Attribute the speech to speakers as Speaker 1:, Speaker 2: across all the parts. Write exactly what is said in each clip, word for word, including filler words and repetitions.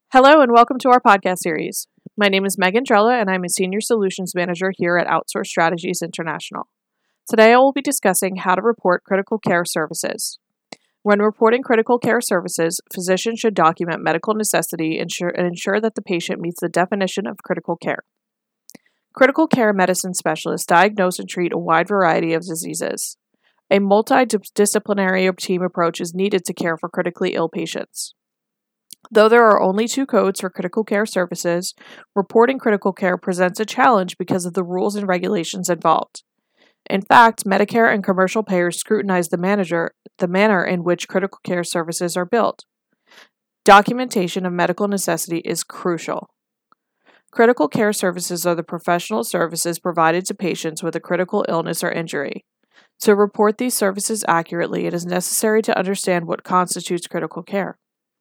Speaker 1: Hello and welcome to our podcast series. My name is Megan Drella and I'm a Senior Solutions Manager here at Outsource Strategies International. Today I will be discussing how to report critical care services. When reporting critical care services, physicians should document medical necessity ensure, and ensure that the patient meets the definition of critical care. Critical care medicine specialists diagnose and treat a wide variety of diseases. A multidisciplinary team approach is needed to care for critically ill patients. Though there are only two codes for critical care services, reporting critical care presents a challenge because of the rules and regulations involved. In fact, Medicare and commercial payers scrutinize the, manager, the manner in which critical care services are billed. Documentation of medical necessity is crucial. Critical care services are the professional services provided to patients with a critical illness or injury. To report these services accurately, it is necessary to understand what constitutes critical care.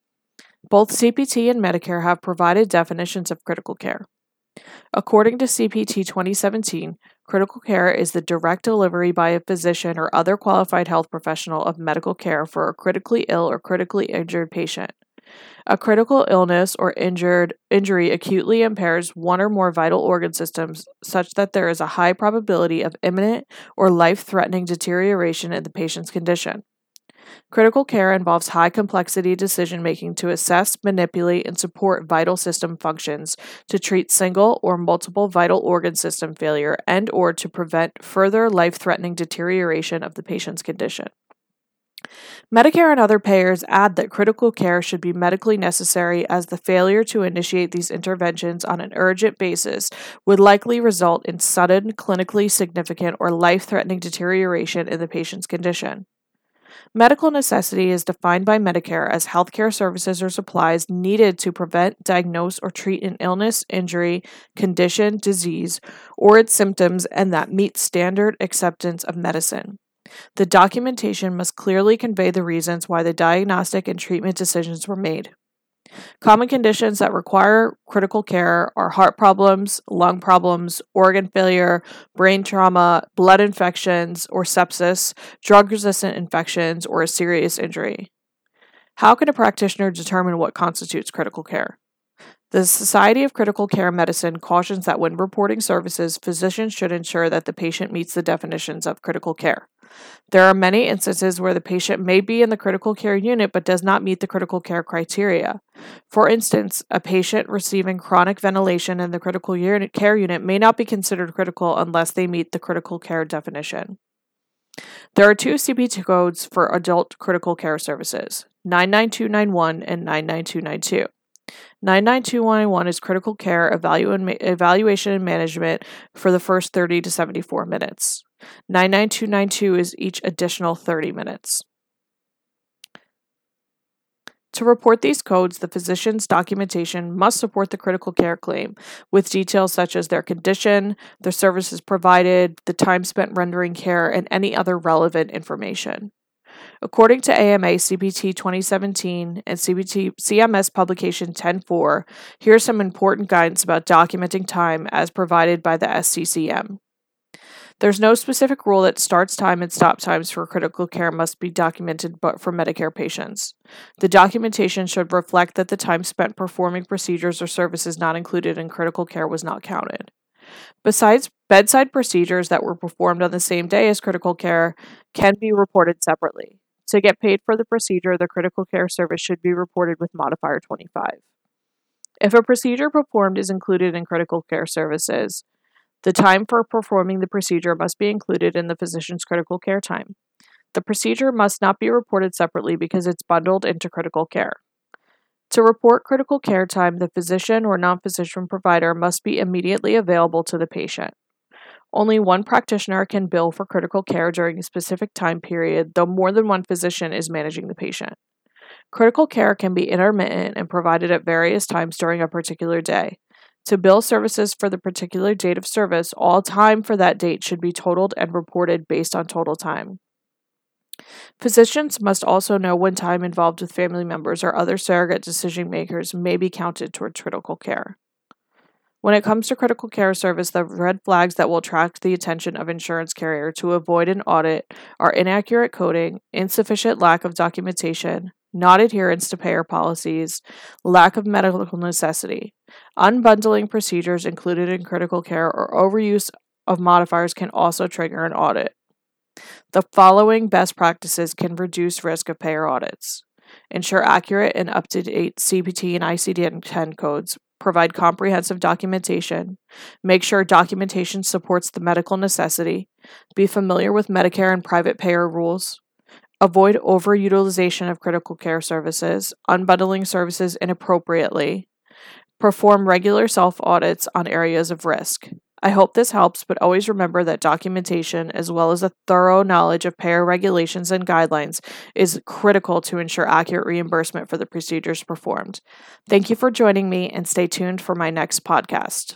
Speaker 1: Both C P T and Medicare have provided definitions of critical care. According to C P T twenty seventeen, critical care is the direct delivery by a physician or other qualified health professional of medical care for a critically ill or critically injured patient. A critical illness or injured injury acutely impairs one or more vital organ systems such that there is a high probability of imminent or life-threatening deterioration in the patient's condition. Critical care involves high complexity decision making to assess, manipulate, and support vital system functions, to treat single or multiple vital organ system failure, and or to prevent further life-threatening deterioration of the patient's condition. Medicare and other payers add that critical care should be medically necessary, as the failure to initiate these interventions on an urgent basis would likely result in sudden, clinically significant, or life-threatening deterioration in the patient's condition. Medical necessity is defined by Medicare as healthcare services or supplies needed to prevent, diagnose, or treat an illness, injury, condition, disease, or its symptoms, and that meet standard acceptance of medicine. The documentation must clearly convey the reasons why the diagnostic and treatment decisions were made. Common conditions that require critical care are heart problems, lung problems, organ failure, brain trauma, blood infections or sepsis, drug-resistant infections, or a serious injury. How can a practitioner determine what constitutes critical care? The Society of Critical Care Medicine cautions that when reporting services, physicians should ensure that the patient meets the definitions of critical care. There are many instances where the patient may be in the critical care unit but does not meet the critical care criteria. For instance, a patient receiving chronic ventilation in the critical care unit may not be considered critical unless they meet the critical care definition. There are two C P T codes for adult critical care services, nine nine two nine one and nine nine two nine two. nine nine two nine one is critical care evalu- evaluation and management for the first thirty to seventy-four minutes. nine nine two nine two is each additional thirty minutes. To report these codes, the physician's documentation must support the critical care claim with details such as their condition, the services provided, the time spent rendering care, and any other relevant information. According to A M A C P T twenty seventeen and C P T C M S Publication ten four, here are some important guidance about documenting time as provided by the S C C M. There's no specific rule that starts time and stop times for critical care must be documented but for Medicare patients. The documentation should reflect that the time spent performing procedures or services not included in critical care was not counted. Besides, bedside procedures that were performed on the same day as critical care can be reported separately. To get paid for the procedure, the critical care service should be reported with modifier twenty-five. If a procedure performed is included in critical care services, the time for performing the procedure must be included in the physician's critical care time. The procedure must not be reported separately because it's bundled into critical care. To report critical care time, the physician or non-physician provider must be immediately available to the patient. Only one practitioner can bill for critical care during a specific time period, though more than one physician is managing the patient. Critical care can be intermittent and provided at various times during a particular day. To bill services for the particular date of service, all time for that date should be totaled and reported based on total time. Physicians must also know when time involved with family members or other surrogate decision makers may be counted towards critical care. When it comes to critical care service, the red flags that will attract the attention of insurance carrier to avoid an audit are inaccurate coding, insufficient lack of documentation, not adherence to payer policies, lack of medical necessity. Unbundling procedures included in critical care or overuse of modifiers can also trigger an audit. The following best practices can reduce risk of payer audits. Ensure accurate and up-to-date C P T and I C D ten codes. Provide comprehensive documentation. Make sure documentation supports the medical necessity. Be familiar with Medicare and private payer rules. Avoid overutilization of critical care services. Unbundling services inappropriately. Perform regular self-audits on areas of risk. I hope this helps, but always remember that documentation, as well as a thorough knowledge of payer regulations and guidelines, is critical to ensure accurate reimbursement for the procedures performed. Thank you for joining me, and stay tuned for my next podcast.